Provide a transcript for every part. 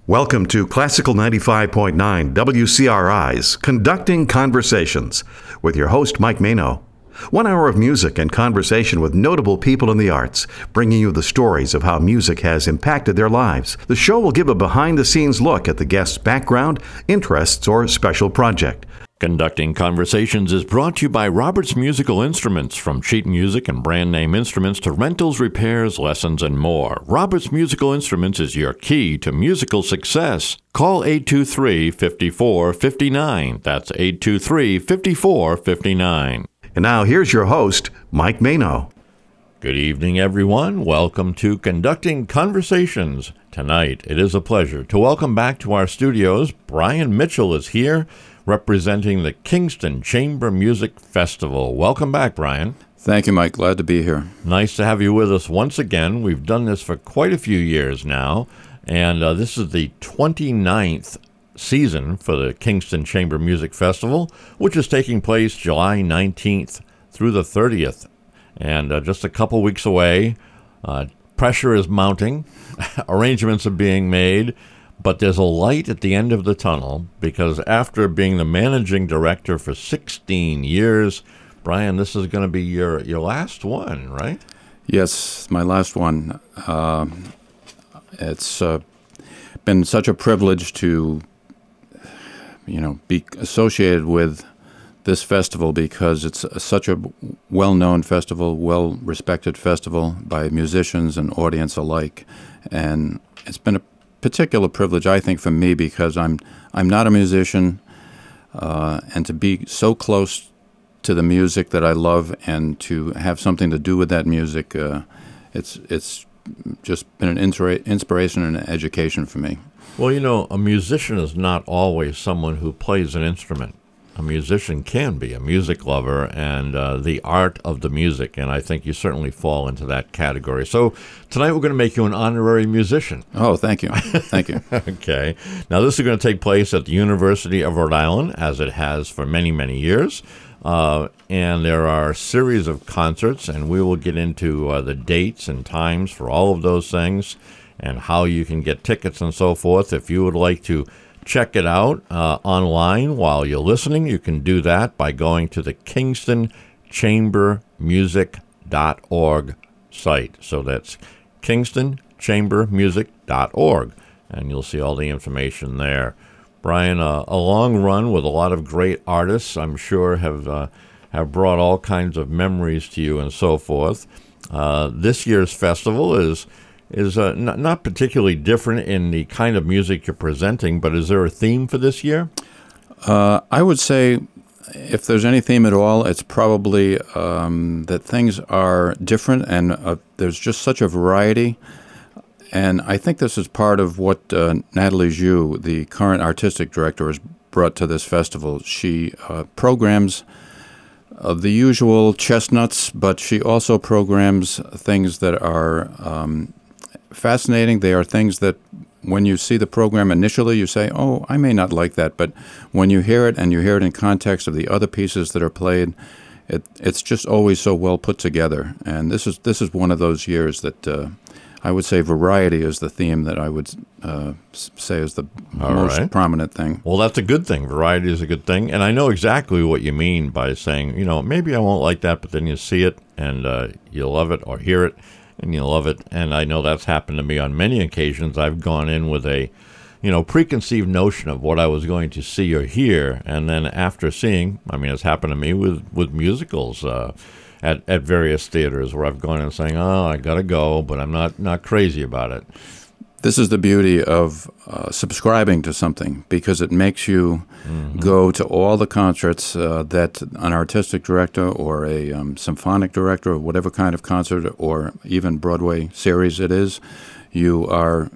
Welcome to Classical 95.9 WCRI's Conducting Conversations with your host, Mike Mano. 1 hour of music and conversation with notable people in the arts, bringing you the stories of how music has impacted their lives. The show will give a behind-the-scenes look at the guest's background, interests, or special project. Conducting Conversations is brought to you by Roberts Musical Instruments. From sheet music and brand name instruments to rentals, repairs, lessons, and more. Roberts Musical Instruments is your key to musical success. Call 823-5459. That's 823-5459. And now here's your host, Mike Mano. Good evening, everyone. Welcome to Conducting Conversations. Tonight, it is a pleasure to welcome back to our studios. Brian Mitchell is here, representing the Kingston Chamber Music Festival. Welcome back, Brian. Thank you, Mike. Glad to be here. Nice to have you with us once again. We've done this for quite a few years now, and this is the 29th season for the Kingston Chamber Music Festival, which is taking place July 19th through the 30th, and just a couple weeks away. Pressure is mounting. Arrangements are being made. But there's a light at the end of the tunnel, because after being the managing director for 16 years, Brian, this is going to be your last one, right? Yes, my last one. It's been such a privilege to, be associated with this festival, because it's such a well-known festival, well-respected festival by musicians and audience alike. And it's been a particular privilege, I think, for me, because I'm not a musician, and to be so close to the music that I love and to have something to do with that music, it's just been an inspiration and an education for me. Well, a musician is not always someone who plays an instrument. A musician can be a music lover and the art of the music, and I think you certainly fall into that category. So tonight we're going to make you an honorary musician. Oh, thank you. Thank you. Okay. Now this is going to take place at the University of Rhode Island, as it has for many, many years. And there are a series of concerts, and we will get into the dates and times for all of those things and how you can get tickets and so forth. If you would like to check it out online while you're listening, you can do that by going to the KingstonChamberMusic.org site. So that's KingstonChamberMusic.org, and you'll see all the information there. Brian, a long run with a lot of great artists, I'm sure, have brought all kinds of memories to you and so forth. This year's festival is not particularly different in the kind of music you're presenting, but is there a theme for this year? I would say, if there's any theme at all, it's probably that things are different, and there's just such a variety. And I think this is part of what Natalie Zhu, the current artistic director, has brought to this festival. She programs the usual chestnuts, but she also programs things that are fascinating. They are things that when you see the program initially, you say, oh, I may not like that. But when you hear it, and you hear it in context of the other pieces that are played, it's just always so well put together. And this is one of those years that I would say variety is the theme that I would say is the most prominent thing. Well, that's a good thing. Variety is a good thing. And I know exactly what you mean by saying, maybe I won't like that, but then you see it and you'll love it, or hear it and you love it. And I know that's happened to me on many occasions. I've gone in with a, preconceived notion of what I was going to see or hear. And then after seeing, it's happened to me with musicals at various theaters, where I've gone in saying, oh, I got to go, but I'm not crazy about it. This is the beauty of subscribing to something, because it makes you go to all the concerts that an artistic director or a symphonic director, or whatever kind of concert or even Broadway series it is. You are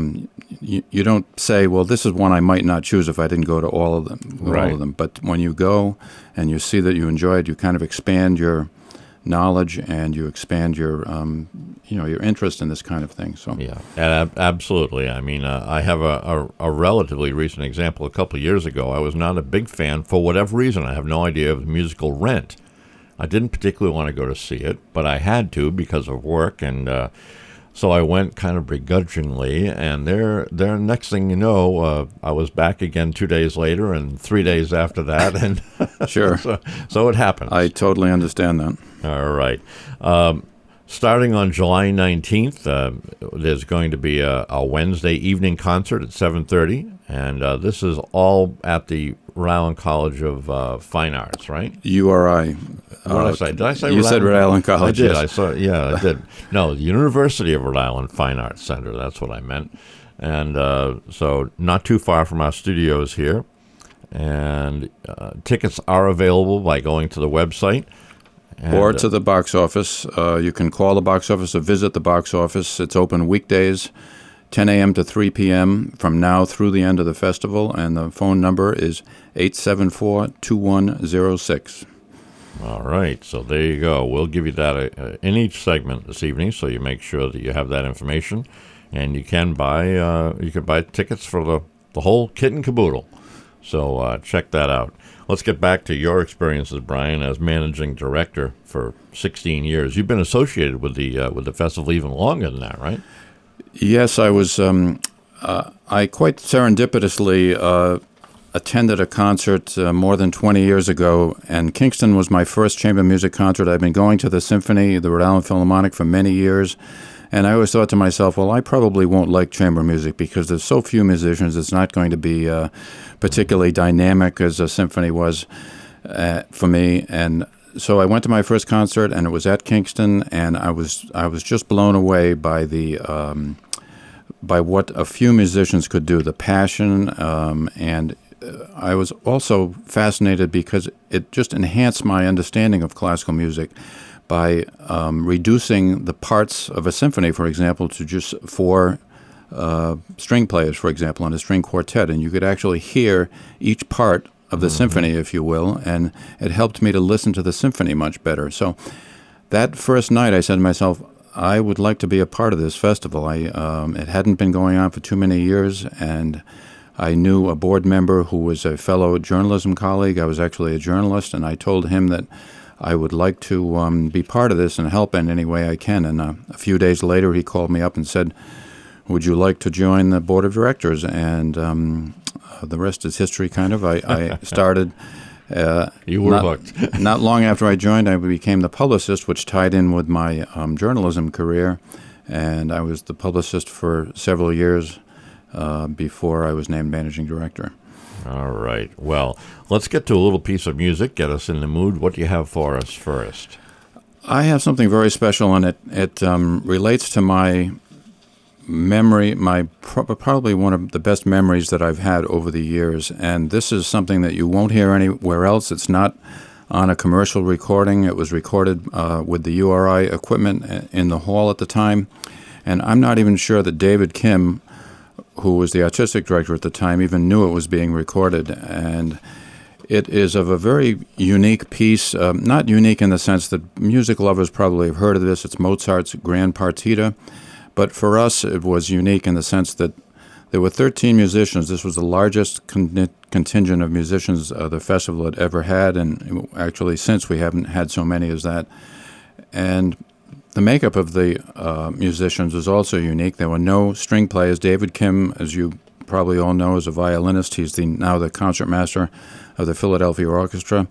you don't say, well, this is one I might not choose if I didn't go to all of them. Right. All of them. But when you go and you see that you enjoy it, you kind of expand your knowledge, and you expand your your interest in this kind of thing. So yeah, absolutely. I have a relatively recent example. A couple of years ago, I was not a big fan for whatever reason. I have no idea, of the musical Rent. I didn't particularly want to go to see it, but I had to because of work, and So I went kind of begrudgingly, and there, next thing you know, I was back again 2 days later, and 3 days after that, and Sure. so it happens. I totally understand that. All right. Starting on July 19th, there's going to be a Wednesday evening concert at 7:30, and this is all at the Rhode Island College of Fine Arts, right? URI. What did I say? Did I say You said Rhode Island College. I did. Yes. I saw. Yeah, I did. No, the University of Rhode Island Fine Arts Center. That's what I meant. And so not too far from our studios here. And tickets are available by going to the website. Or to the box office. You can call the box office or visit the box office. It's open weekdays, 10 a.m. to 3 p.m. from now through the end of the festival, and the phone number is 874-2106. All right, so there you go. We'll give you that in each segment this evening, so you make sure that you have that information, and you can buy tickets for the whole kit and caboodle. So check that out. Let's get back to your experiences, Brian, as managing director for 16 years. You've been associated with the festival even longer than that, right? Yes, I was. I quite serendipitously attended a concert more than 20 years ago, and Kingston was my first chamber music concert. I've been going to the Symphony, the Rhode Island Philharmonic, for many years, and I always thought to myself, well, I probably won't like chamber music because there's so few musicians. It's not going to be particularly dynamic as a symphony was for me, and so I went to my first concert, and it was at Kingston, and I was just blown away by by what a few musicians could do, the passion, and I was also fascinated because it just enhanced my understanding of classical music by reducing the parts of a symphony, for example, to just four string players, for example, on a string quartet, and you could actually hear each part of the symphony, if you will, and it helped me to listen to the symphony much better. So that first night I said to myself, I would like to be a part of this festival. It hadn't been going on for too many years, and I knew a board member who was a fellow journalism colleague. I was actually a journalist, and I told him that I would like to be part of this and help in any way I can. And a few days later, he called me up and said, would you like to join the board of directors? And the rest is history, kind of. I started. You were hooked. Not long after I joined, I became the publicist, which tied in with my journalism career. And I was the publicist for several years before I was named managing director. All right. Well, let's get to a little piece of music. Get us in the mood. What do you have for us first? I have something very special, and it relates to my memory, probably one of the best memories that I've had over the years. And this is something that you won't hear anywhere else. It's not on a commercial recording. It was recorded with the URI equipment in the hall at the time. And I'm not even sure that David Kim, who was the artistic director at the time, even knew it was being recorded. And it is of a very unique piece, not unique in the sense that music lovers probably have heard of this. It's Mozart's Grand Partita. But for us, it was unique in the sense that there were 13 musicians. This was the largest contingent of musicians the festival had ever had, and actually since we haven't had so many as that. And the makeup of the musicians was also unique. There were no string players. David Kim, as you probably all know, is a violinist. He's now the concertmaster of the Philadelphia Orchestra.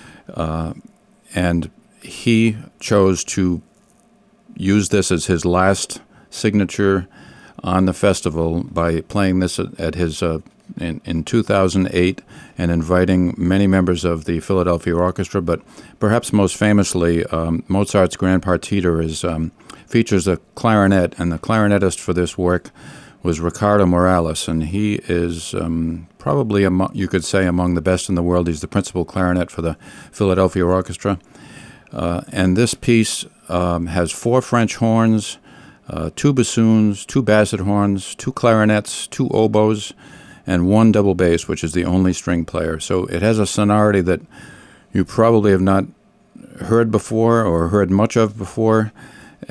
And he chose to use this as his last signature on the festival by playing this at his in 2008 and inviting many members of the Philadelphia Orchestra. But perhaps most famously, Mozart's Grand Partita features a clarinet, and the clarinetist for this work was Ricardo Morales, and he is probably, you could say, among the best in the world. He's the principal clarinet for the Philadelphia Orchestra. And this piece has 4 French horns, 2 bassoons, 2 basset horns, 2 clarinets, 2 oboes, and 1 double bass, which is the only string player. So it has a sonority that you probably have not heard before or heard much of before.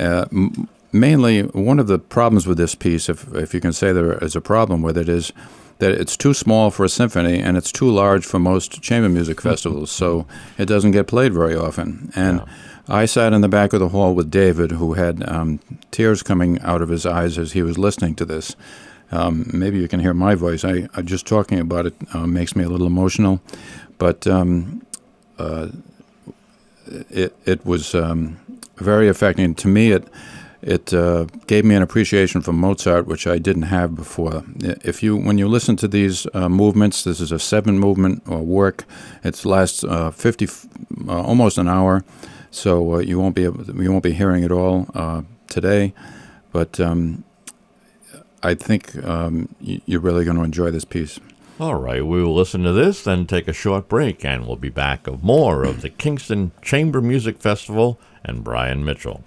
Mainly, one of the problems with this piece, if you can say there is a problem with it, is that it's too small for a symphony and it's too large for most chamber music festivals, so it doesn't get played very often. And I sat in the back of the hall with David, who had tears coming out of his eyes as he was listening to this. Maybe you can hear my voice. I just talking about it makes me a little emotional, but it was very affecting to me. It gave me an appreciation for Mozart, which I didn't have before. When you listen to these movements, this is a 7-movement work. It lasts almost an hour, so you won't be hearing it all today. But I think you're really going to enjoy this piece. All right, we will listen to this, then take a short break, and we'll be back with more of the Kingston Chamber Music Festival and Brian Mitchell.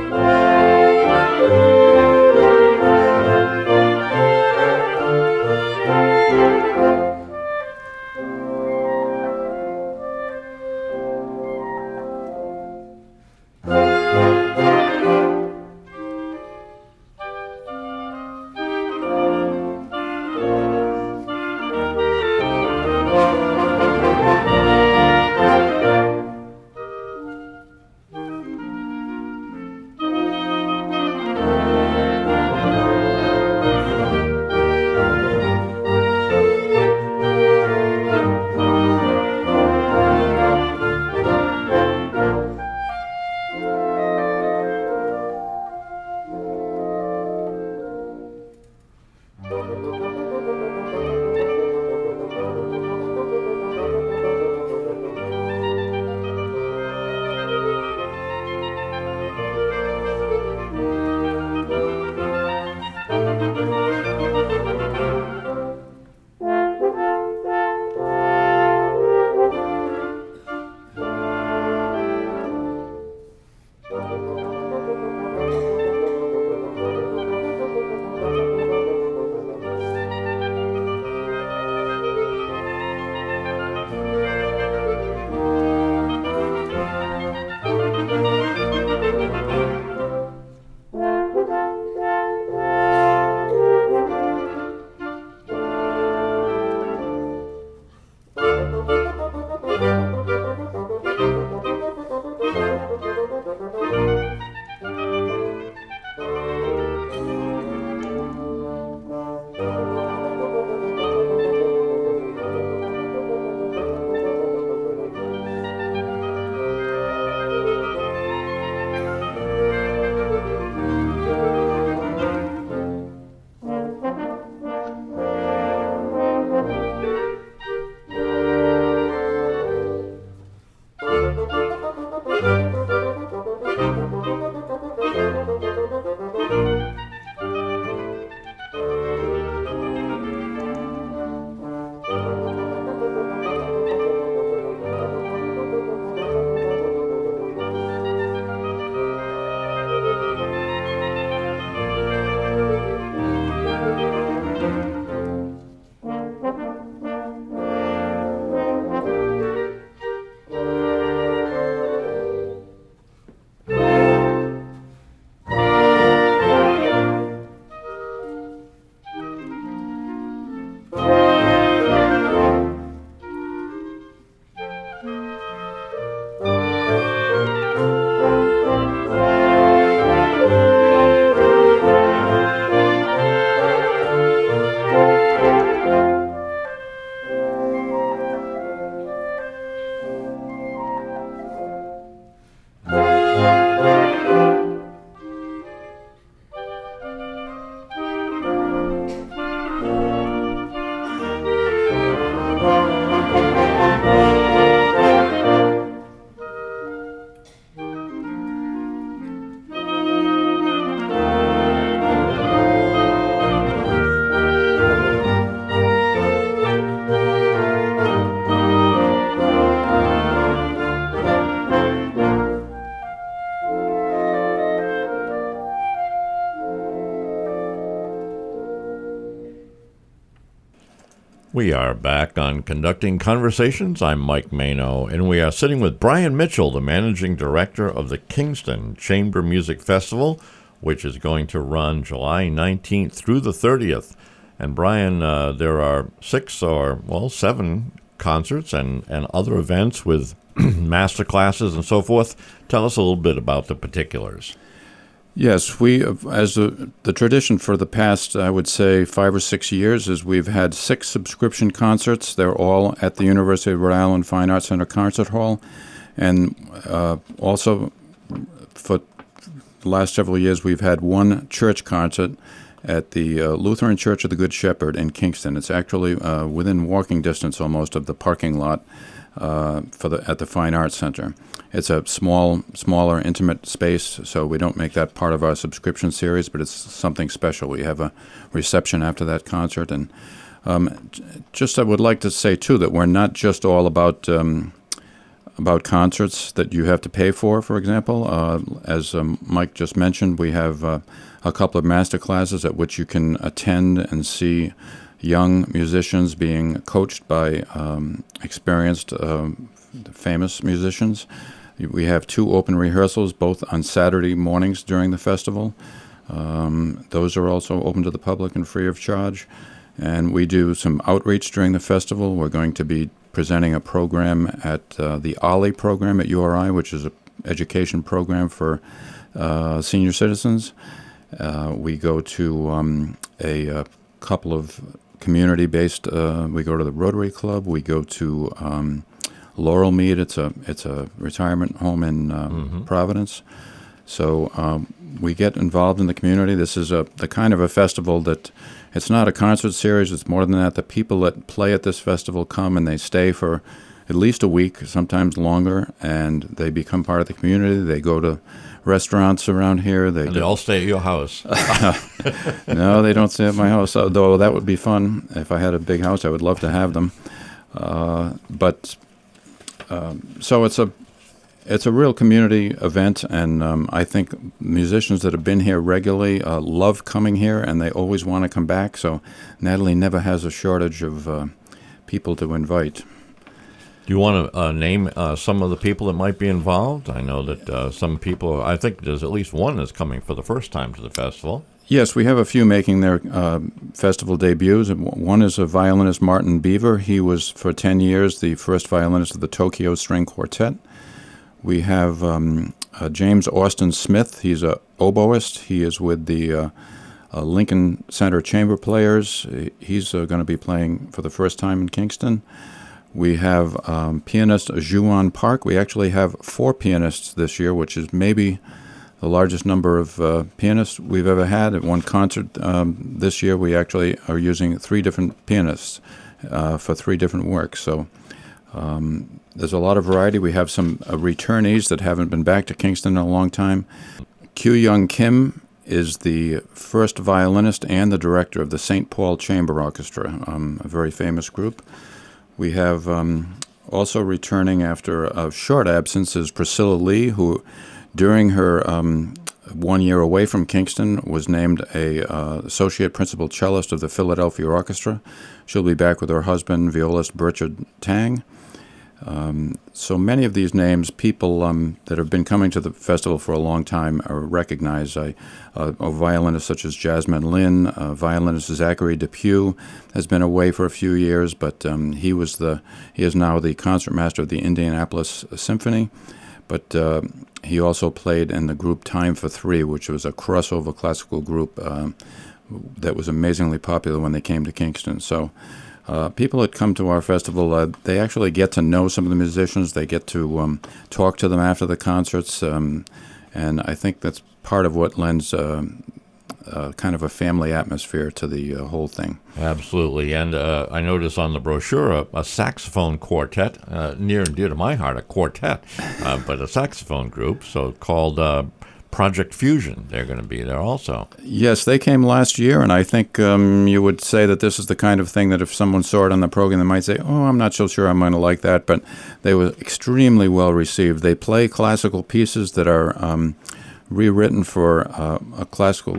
We are back on Conducting Conversations. I'm Mike Mano, and we are sitting with Brian Mitchell, the managing director of the Kingston Chamber Music Festival, which is going to run July 19th through the 30th. And Brian, there are 7 concerts and other events with master classes and so forth. Tell us a little bit about the particulars. Yes, we, as the tradition for the past, I would say, 5 or 6 years, is we've had 6 subscription concerts. They're all at the University of Rhode Island Fine Arts Center Concert Hall. And also, for the last several years, we've had 1 church concert at the Lutheran Church of the Good Shepherd in Kingston. It's actually within walking distance almost of the parking lot at the Fine Arts Center. It's a smaller, intimate space, so we don't make that part of our subscription series, but it's something special. We have a reception after that concert. And I would like to say, too, that we're not just all about about concerts that you have to pay for example. As Mike just mentioned, we have a couple of master classes at which you can attend and see young musicians being coached by experienced, famous musicians. We have 2 open rehearsals, both on Saturday mornings during the festival. Those are also open to the public and free of charge. And we do some outreach during the festival. We're going to be presenting a program at the OLLI program at URI, which is an education program for senior citizens. We go to a couple of community-based. We go to the Rotary Club. We go to Laurel Mead. It's a retirement home in Providence. So we get involved in the community. This is the kind of a festival that it's not a concert series. It's more than that. The people that play at this festival come and they stay for at least a week, sometimes longer, and they become part of the community. They go to restaurants around here. They all stay at your house. No, they don't stay at my house, though that would be fun. If I had a big house, I would love to have them. So it's a real community event, and I think musicians that have been here regularly love coming here, and they always want to come back. So Natalie never has a shortage of people to invite. Do you want to name some of the people that might be involved? I know that some people, I think there's at least one that's coming for the first time to the festival. Yes, we have a few making their festival debuts. One is a violinist, Martin Beaver. He was, for 10 years, the first violinist of the Tokyo String Quartet. We have James Austin Smith. He's an oboist. He is with the Lincoln Center Chamber Players. He's going to be playing for the first time in Kingston. We have pianist Juan Park. We actually have 4 pianists this year, which is maybe the largest number of pianists we've ever had. At one concert this year, we actually are using 3 different pianists for 3 different works. So there's a lot of variety. We have some returnees that haven't been back to Kingston in a long time. Kyu Young Kim is the first violinist and the director of the St. Paul Chamber Orchestra, a very famous group. We have also returning after a short absence is Priscilla Lee, who during her 1 year away from Kingston was named a associate principal cellist of the Philadelphia Orchestra. She'll be back with her husband, violist Burchard Tang. So many of these names, people that have been coming to the festival for a long time are recognized. A violinist such as Jasmine Lin, violinist Zachary Depew has been away for a few years, but he is now the concertmaster of the Indianapolis Symphony. But he also played in the group Time for Three, which was a crossover classical group that was amazingly popular when they came to Kingston. So people that come to our festival, they actually get to know some of the musicians. They get to talk to them after the concerts, and I think that's part of what lends kind of a family atmosphere to the whole thing. Absolutely. And I notice on the brochure a saxophone quartet, near and dear to my heart, a quartet, but a saxophone group, so called Project Fusion. They're going to be there also. Yes, they came last year, and I think you would say that this is the kind of thing that if someone saw it on the program, they might say, oh, I'm not so sure I'm going to like that, but they were extremely well received. They play classical pieces that are rewritten for a classical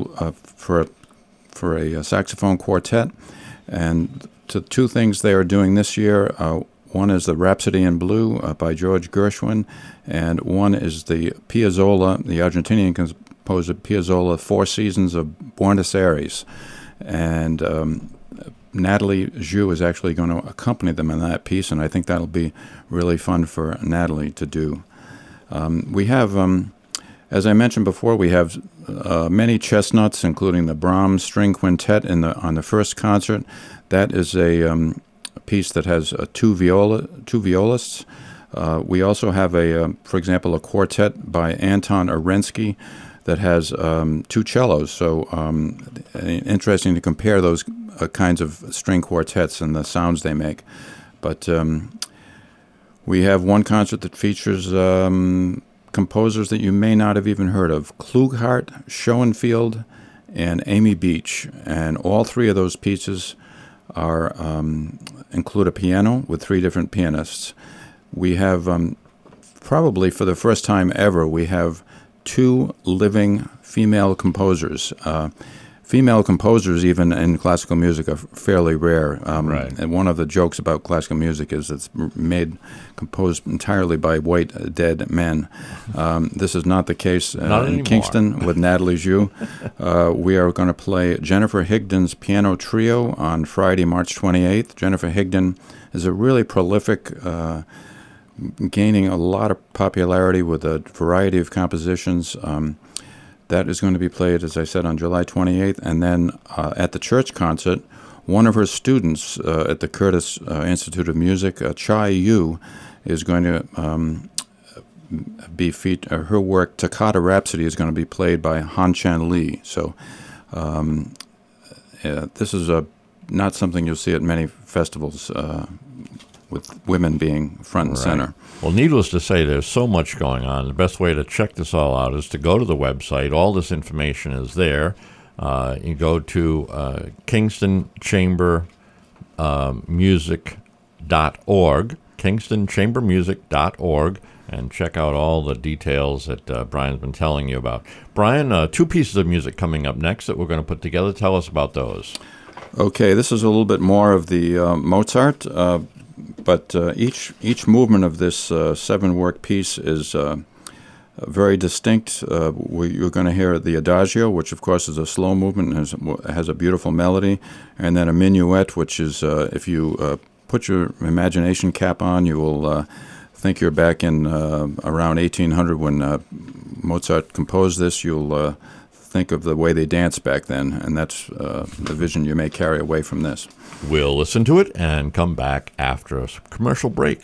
for a saxophone quartet, and the 2 things they are doing this year. One is the Rhapsody in Blue by George Gershwin, and one is the Piazzolla, the Argentinian composer Piazzolla, 4 Seasons of Buenos Aires. And Natalie Zhu is actually going to accompany them in that piece, and I think that'll be really fun for Natalie to do. We have, as I mentioned before, we have many chestnuts, including the Brahms String Quintet on the first concert. That is a piece that has 2 violists. We also have for example, a quartet by Anton Arensky that has 2 cellos. So interesting to compare those kinds of string quartets and the sounds they make. But we have one concert that features composers that you may not have even heard of: Klughart, Schoenfield, and Amy Beach. And all 3 of those pieces include a piano with 3 different pianists. We have probably for the first time ever, we have 2 living female composers. Female composers, even in classical music, are fairly rare. Right. And one of the jokes about classical music is it's composed entirely by white dead men. This is not the case in Kingston with Natalie Zhu. We are going to play Jennifer Higdon's piano trio on Friday, March 28th. Jennifer Higdon is a really prolific, gaining a lot of popularity with a variety of compositions. That is going to be played, as I said, on July 28th. And then at the church concert, one of her students at the Curtis Institute of Music, Chai Yu, is going to be her work, Toccata Rhapsody, is going to be played by Han Chan Lee. So this is not something you'll see at many festivals, with women being front and center. Well, needless to say, there's so much going on. The best way to check this all out is to go to the website. All this information is there. You go to KingstonChambermusic.org, KingstonChambermusic.org, and check out all the details that Brian's been telling you about. Brian, 2 pieces of music coming up next that we're going to put together. Tell us about those. Okay, this is a little bit more of the Mozart. But each movement of this 7-work piece is very distinct. You're going to hear the Adagio, which of course is a slow movement and has a beautiful melody, and then a minuet, which is, if you put your imagination cap on, you will think you're back in around 1800 when Mozart composed this. You'll think of the way they danced back then, and that's the vision you may carry away from this. We'll listen to it and come back after a commercial break.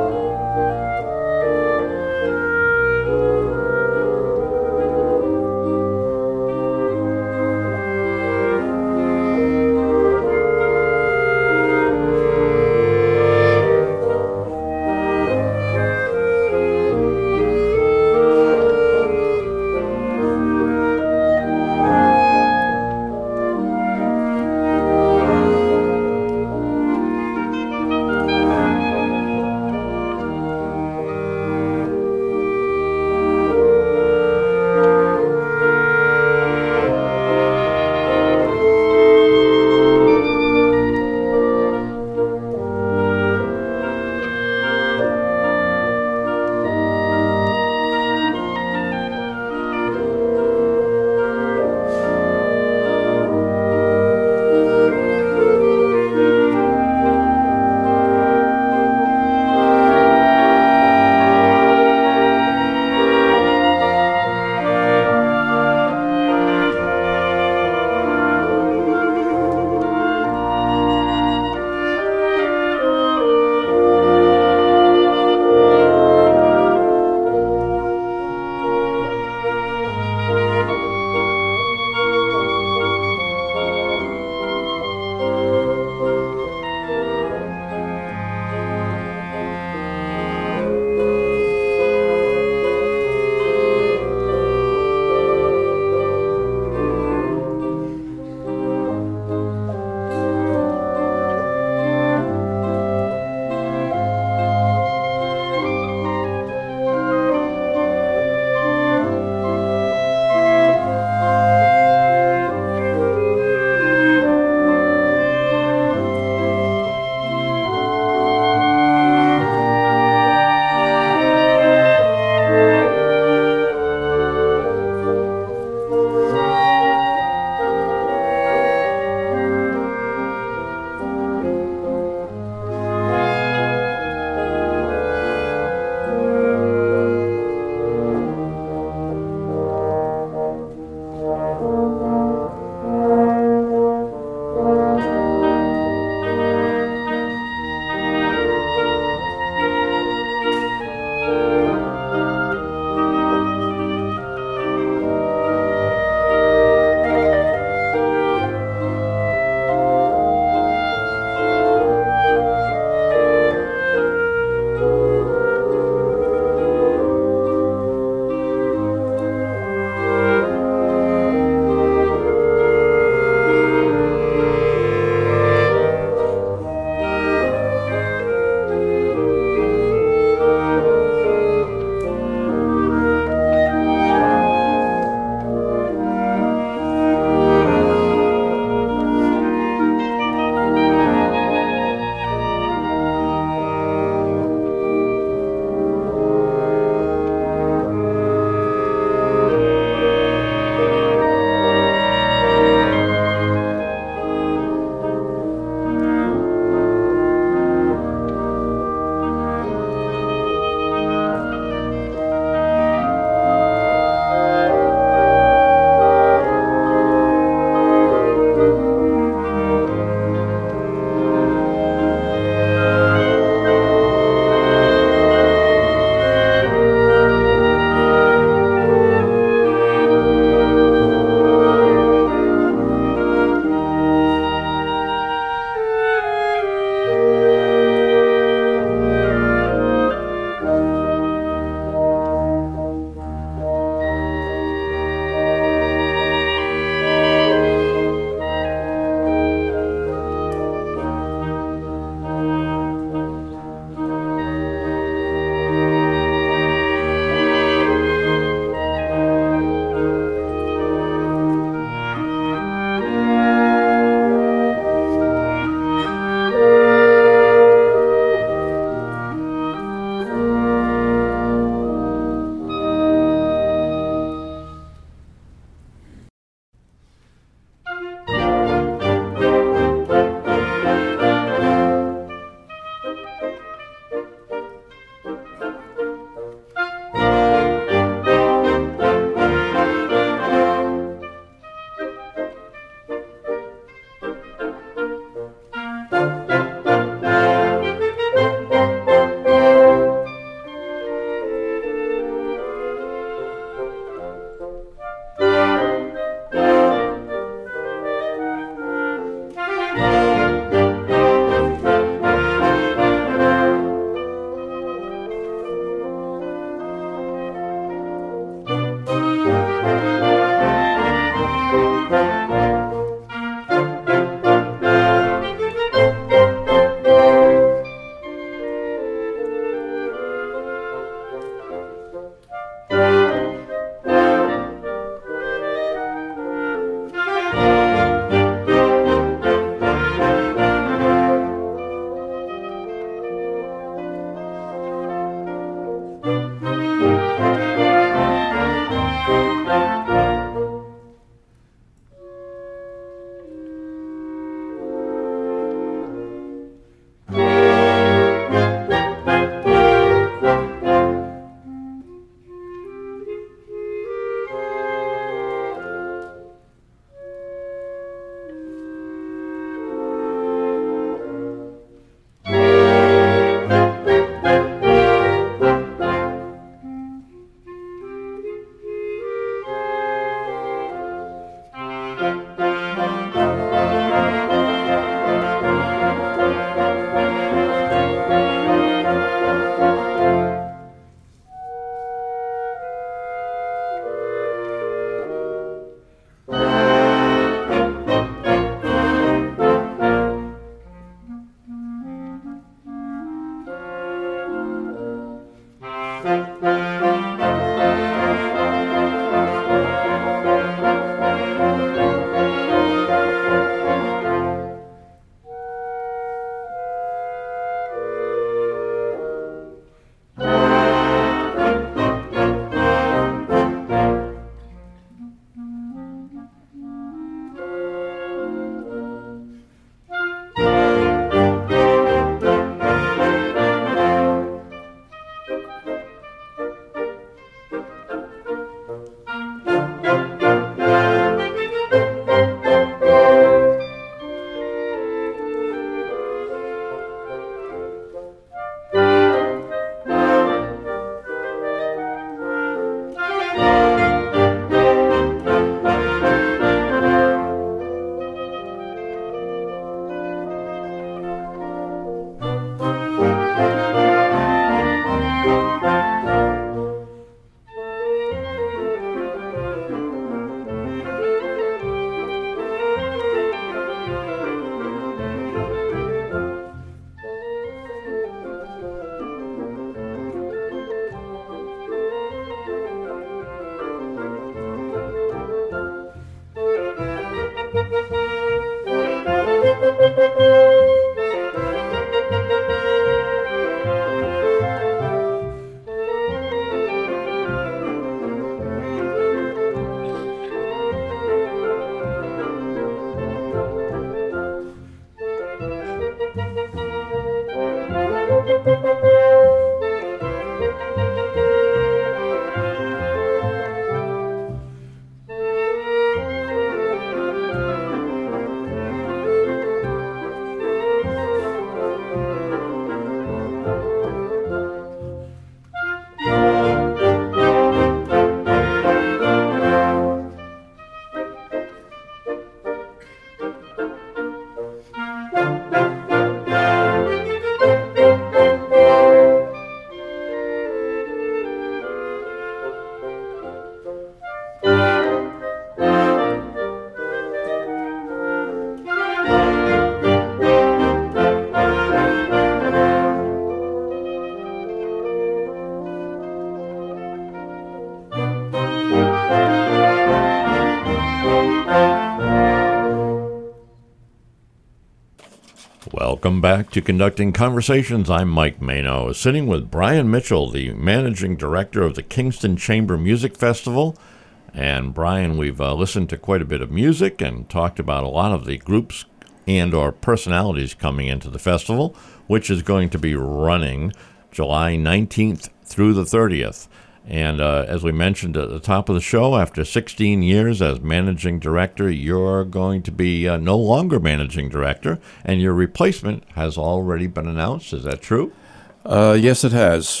Welcome back to Conducting Conversations. I'm Mike Mano, sitting with Brian Mitchell, the managing director of the Kingston Chamber Music Festival. And Brian, we've listened to quite a bit of music and talked about a lot of the groups and or personalities coming into the festival, which is going to be running July 19th through the 30th. And as we mentioned at the top of the show, after 16 years as managing director, you're going to be no longer managing director, and your replacement has already been announced. Is that true? Yes, it has.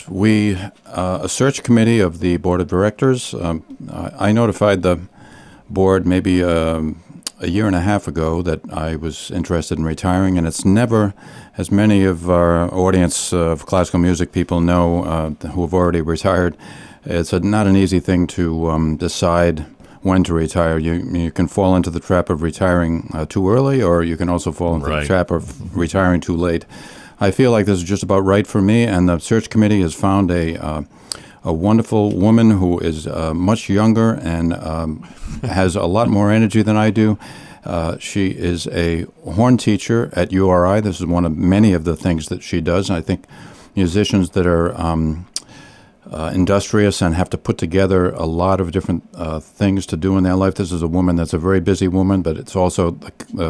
A search committee of the board of directors, I notified the board maybe a year and a half ago that I was interested in retiring, and it's never, as many of our audience of classical music people know who have already retired, it's not an easy thing to decide when to retire. You can fall into the trap of retiring too early, or you can also fall into the trap of retiring too late. I feel like this is just about right for me, and the search committee has found a wonderful woman who is much younger and has a lot more energy than I do. She is a horn teacher at URI. This is one of many of the things that she does. I think musicians that are industrious and have to put together a lot of different things to do in their life. This is a woman that's a very busy woman, but it's also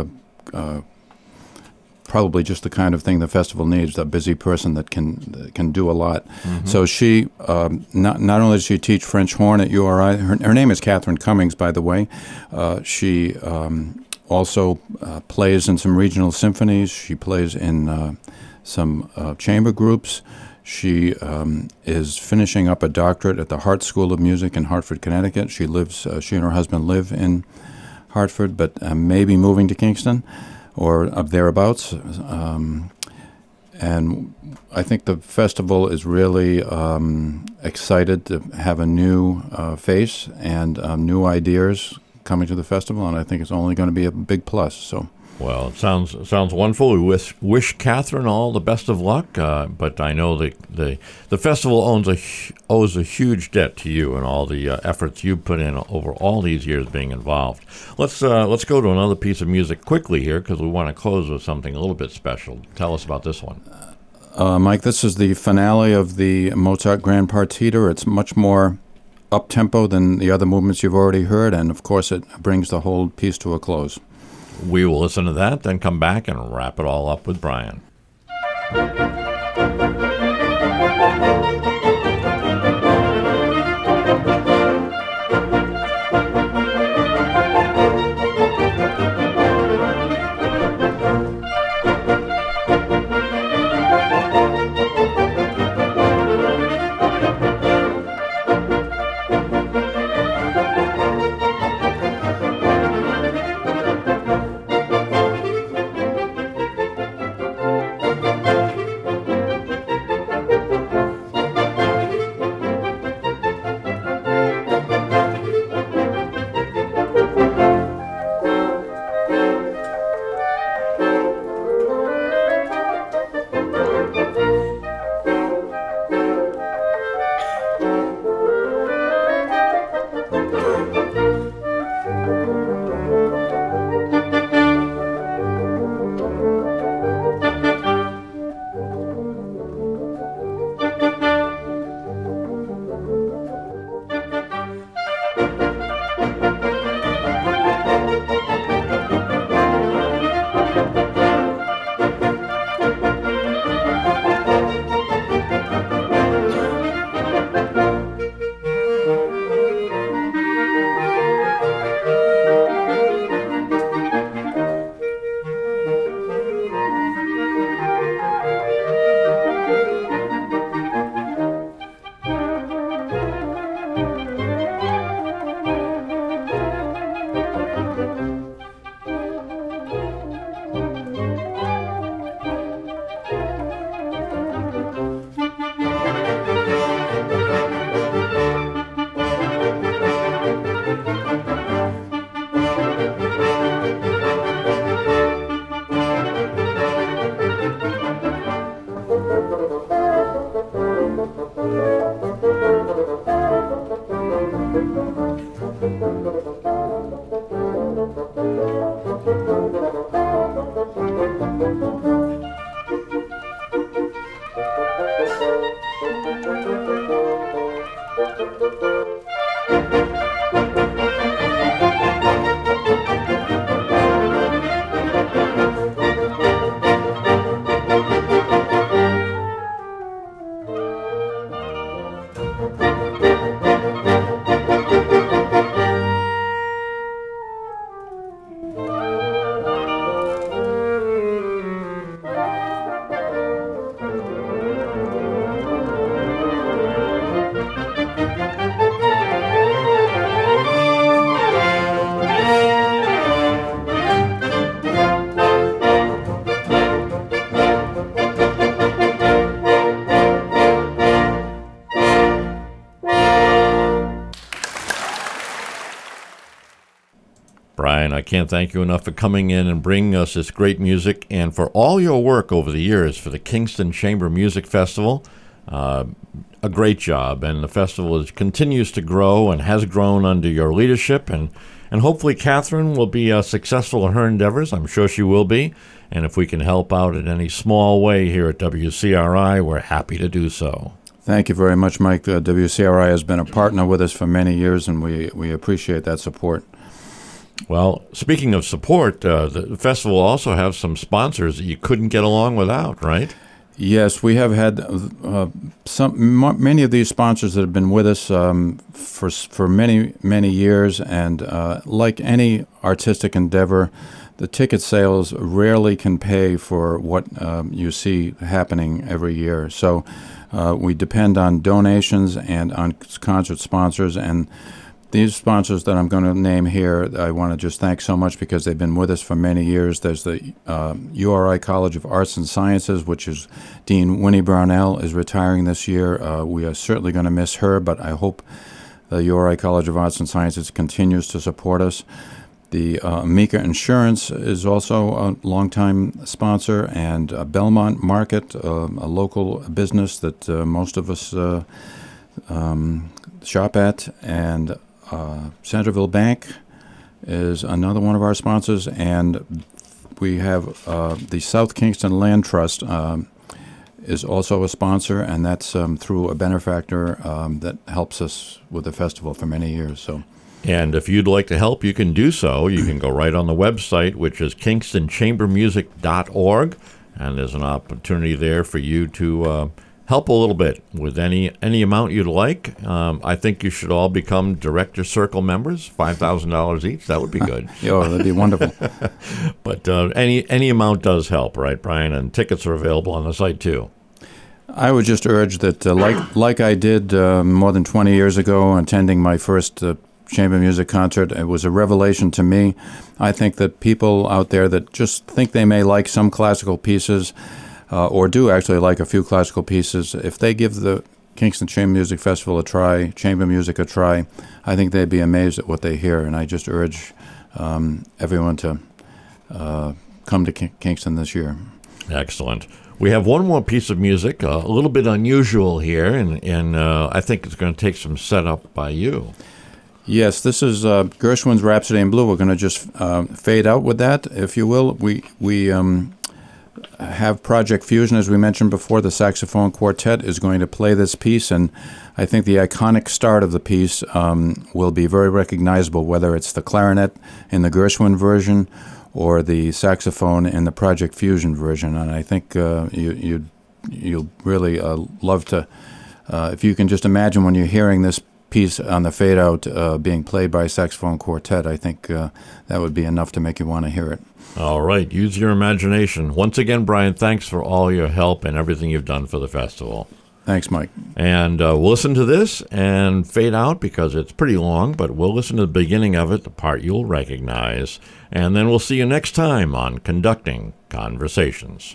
probably just the kind of thing the festival needs, a busy person that can do a lot. Mm-hmm. So she, not only does she teach French horn at URI, her name is Catherine Cummings, by the way. She also plays in some regional symphonies. She plays in some chamber groups. She is finishing up a doctorate at the Hart School of Music in Hartford, Connecticut. She and her husband live in Hartford, but may be moving to Kingston or up thereabouts. And I think the festival is really excited to have a new face and new ideas coming to the festival, and I think it's only going to be a big plus. So. Well, it sounds wonderful. We wish Catherine all the best of luck, but I know the festival owes a huge debt to you and all the efforts you put in over all these years being involved. Let's go to another piece of music quickly here because we want to close with something a little bit special. Tell us about this one. Mike, this is the finale of the Mozart Grand Partita. It's much more up-tempo than the other movements you've already heard, and of course it brings the whole piece to a close. We will listen to that, then come back and wrap it all up with Brian. Brian, I can't thank you enough for coming in and bringing us this great music and for all your work over the years for the Kingston Chamber Music Festival. A great job, and the festival continues to grow and has grown under your leadership, and hopefully Catherine will be successful in her endeavors. I'm sure she will be, and if we can help out in any small way here at WCRI, we're happy to do so. Thank you very much, Mike. WCRI has been a partner with us for many years, and we appreciate that support. Well, speaking of support, the festival also has some sponsors that you couldn't get along without, right? Yes, we have had many of these sponsors that have been with us for many years, and like any artistic endeavor, the ticket sales rarely can pay for what you see happening every year. So we depend on donations and on concert sponsors, and these sponsors that I'm going to name here, I want to just thank so much because they've been with us for many years. There's the URI College of Arts and Sciences, which is Dean Winnie Brownell is retiring this year. We are certainly going to miss her, but I hope the URI College of Arts and Sciences continues to support us. The Amica Insurance is also a longtime sponsor, and Belmont Market, a local business that most of us shop at, and Centerville Bank is another one of our sponsors, and we have the South Kingston Land Trust is also a sponsor, and that's through a benefactor that helps us with the festival for many years. So. And if you'd like to help, you can do so. You can go right on the website, which is kingstonchambermusic.org, and there's an opportunity there for you to help a little bit with any amount you'd like. I think you should all become Director Circle members, $5,000 each. That would be good. Oh, that'd be wonderful. But any amount does help, right, Brian? And tickets are available on the site, too. I would just urge that, like I did more than 20 years ago, attending my first chamber music concert, it was a revelation to me. I think that people out there that just think they may like some classical pieces, or do actually like a few classical pieces, if they give the Kingston Chamber Music Festival a try, chamber music a try, I think they'd be amazed at what they hear. And I just urge everyone to come to Kingston this year. Excellent. We have one more piece of music, a little bit unusual here, and I think it's going to take some setup by you. Yes, this is Gershwin's Rhapsody in Blue. We're going to just fade out with that, if you will. We have Project Fusion, as we mentioned before. The saxophone quartet is going to play this piece, and I think the iconic start of the piece will be very recognizable, whether it's the clarinet in the Gershwin version or the saxophone in the Project Fusion version. And I think you'll really love to, if you can just imagine when you're hearing this piece on the fade out being played by a saxophone quartet, I think that would be enough to make you want to hear it. All right, use your imagination. Once again, Brian, thanks for all your help and everything you've done for the festival. Thanks, Mike. And we'll listen to this and fade out because it's pretty long, but we'll listen to the beginning of it, the part you'll recognize, and then we'll see you next time on Conducting Conversations.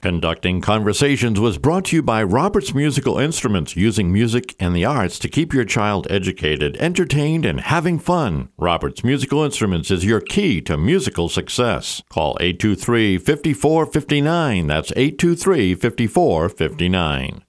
Conducting Conversations was brought to you by Roberts Musical Instruments, using music and the arts to keep your child educated, entertained, and having fun. Roberts Musical Instruments is your key to musical success. Call 823-5459. That's 823-5459.